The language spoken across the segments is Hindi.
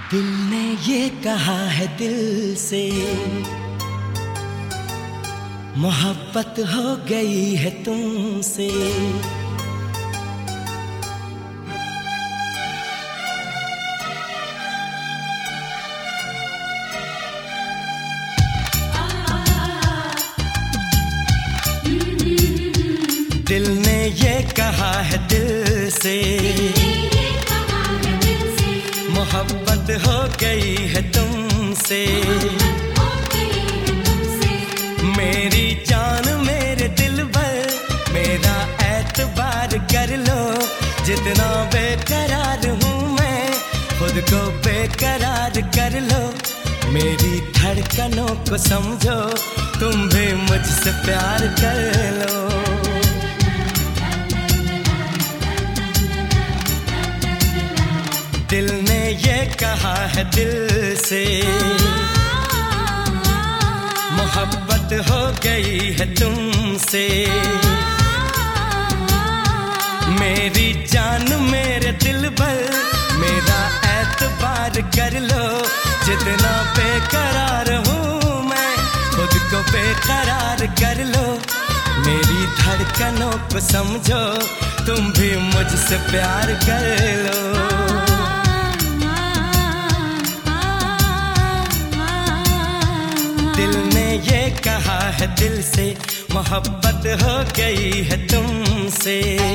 दिल ने ये कहा है दिल से, मोहब्बत हो गई है तुमसे। दिल ने ये कहा है दिल से, मोहब्बत हो गई है तुमसे। मेरी जान मेरे दिल भर, मेरा एतबार कर लो। जितना बेकरार हूँ मैं, खुद को बेकरार कर लो। मेरी धड़कनों को समझो, तुम भी मुझसे प्यार कर लो। दिल ने ये कहा है दिल से, मोहब्बत हो गई है तुमसे। मेरी जान मेरे दिल भर, मेरा एतबार कर लो। जितना बेकरार हूँ मैं, खुद को बेकरार कर लो। मेरी धड़कनों को समझो, तुम भी मुझसे प्यार कर लो। दिल ने ये कहा है दिल से, मोहब्बत हो गई है तुमसे।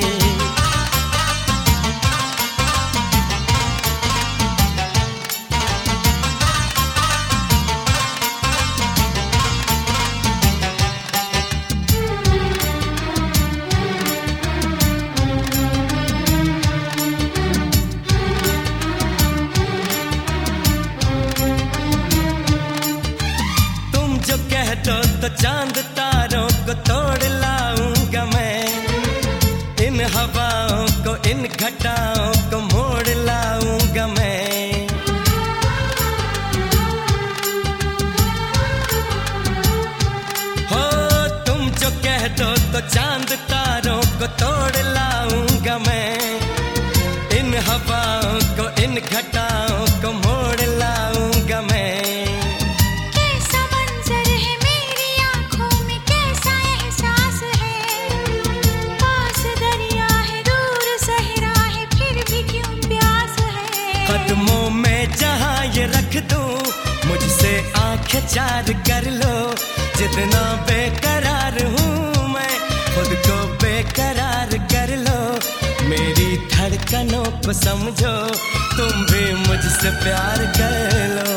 तो चांद तारों को तोड़ लाऊंगा मैं, इन हवाओं को इन घटाओं को मोड़ लाऊंगा मैं। हो तुम जो कह दो तो चांद तारों को तोड़ लाऊंगा मैं, इन हवाओं को इन घटाओं को मोड़ लाऊंगा मैं। कदमों में जहाँ ये रख दूं, मुझसे आंखें चार कर लो। जितना बेकरार हूँ मैं, खुद को बेकरार कर लो। मेरी धड़कनों को समझो, तुम भी मुझसे प्यार कर लो।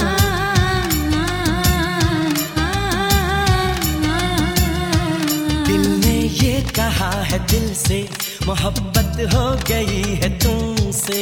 दिल ने ये कहा है दिल से, मोहब्बत हो गई है तुमसे।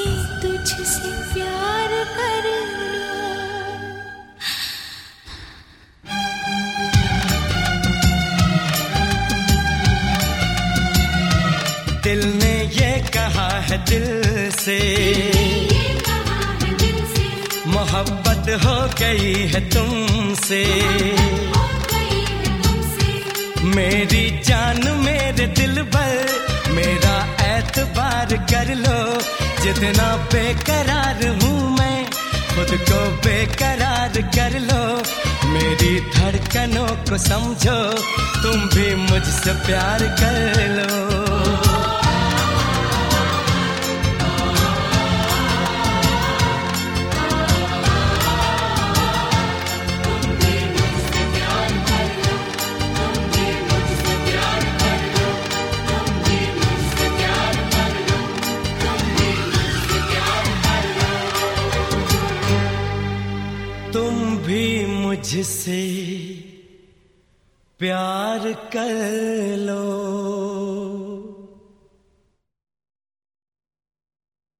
तुझसे प्यार कर लूं। दिल ने ये कहा है दिल से, मोहब्बत हो गई है तुमसे। मेरी जान मेरे दिल भर, मेरा एतबार कर लो। जितना बेकरार हूँ मैं, खुद को बेकरार कर लो। मेरी धड़कनों को समझो, तुम भी मुझसे प्यार कर लो। तुम भी मुझसे प्यार कर लो।